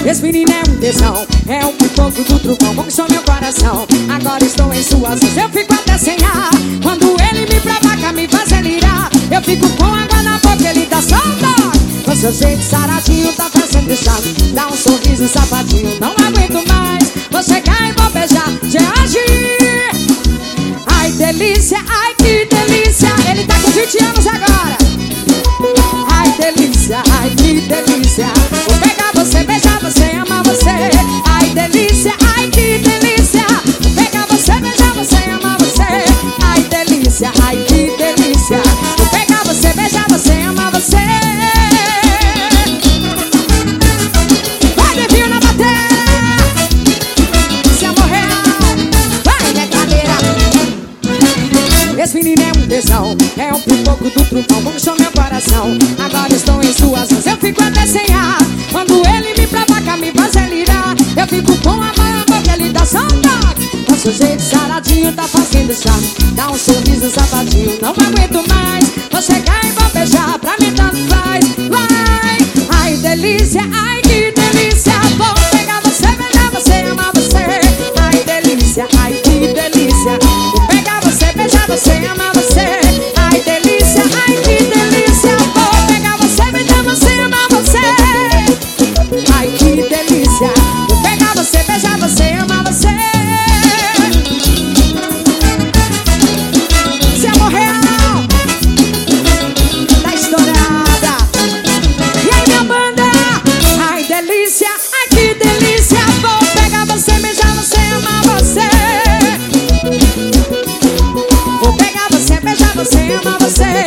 Esse menino é um tesão, é um pipoco do trucão, conquistou meu coração. Agora estou em suas mãos, eu fico até sem ar. Quando ele me provoca, me faz delirar. Eu fico com água na boca, ele dá saudade. Com seu jeito saradinho, tá fazendo deixado. Dá um sorriso safadinho, não aguento mais. Vou chegar e vou beijar, te agir. Ai delícia, ai que delícia. Ele tá com 20 anos agora. Ai delícia, ai que delícia. Vou pegar você, beijar você, amar você. Ai delícia, ai que delícia. Vou pegar você, beijar você, amar você. Ai delícia, ai que delícia. Vou pegar você, beijar você, amar você. Vai, Devinho na bateria. Se amor real. Vai, minha cadeira. Esse menino é um tesão, é um pipoco do trucão, conquistou meu coração. Agora estou em suas mãos, eu fico até sem ar. Quando ele me provoca, me faz delirar. Eu fico com a mão na boca, ele dá saudade. Com seu jeito saradinho, tá fazendo chá. Dá um sorriso safadinho, não aguento mais. Vou chegar e vou beijar, pra mim tanto faz. Vai, ai delícia, ai que delícia. Vou pegar você, beijar você, amar você. Ai delícia, ai que delícia. Vou pegar você, beijar você, amar você. Ai delícia, ai que delícia. Vou pegar você, beijar você, amar você. Ai que delícia. Vou pegar você, beijar você, amar você. Se amor real tá estourada. E aí minha banda? Ai delícia, ai que delícia. Vou pegar você, beijar você, amar você. Vou pegar você, beijar você, amar você.